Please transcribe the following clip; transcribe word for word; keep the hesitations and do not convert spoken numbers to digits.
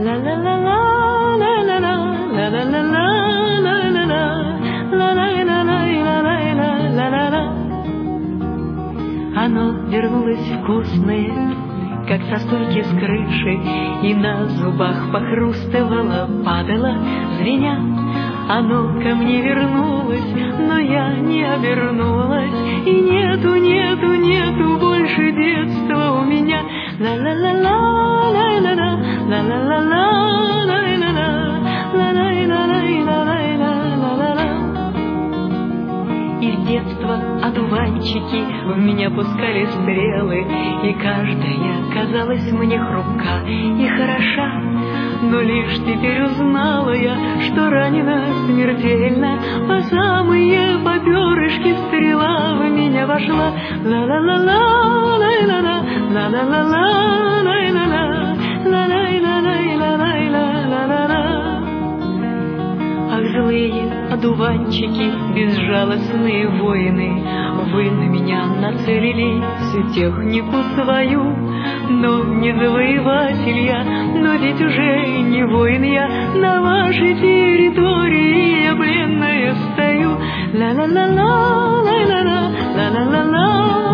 Оно вернулось вкусное, как со стойки с крыши, и на зубах похрустывало, падало, звеня. Оно ко мне вернулось, но я не обернулась, и нету, нету, нету больше детства у меня. Ла-ла-ла-ла, ла-ла-ла, ла-ла-ла-ла, ла-ла-ла, ла-ла-ла-ла-ла-ла-ла-ла. И в детство одуванчики в меня пускали стрелы, и каждая казалась мне хрупка и хороша. Но лишь теперь узнала я, что ранена смертельно, по самые попёрышки стрела в меня вошла. Ла-ла-ла-ла, лай-ла-ла, ла-ла-ла-ла, лай-ла-ла, ла-лай-ла-лай-ла-лай-ла-ла-ла. Ах, злые одуванчики, безжалостные воины, вы на меня нацелили всю технику свою. Но не завоеватель я, но ведь уже не воин я, на вашей территории я пленная стою. Ла-ла-ла-ла, лай-ла-ла, ла-ла-ла-ла.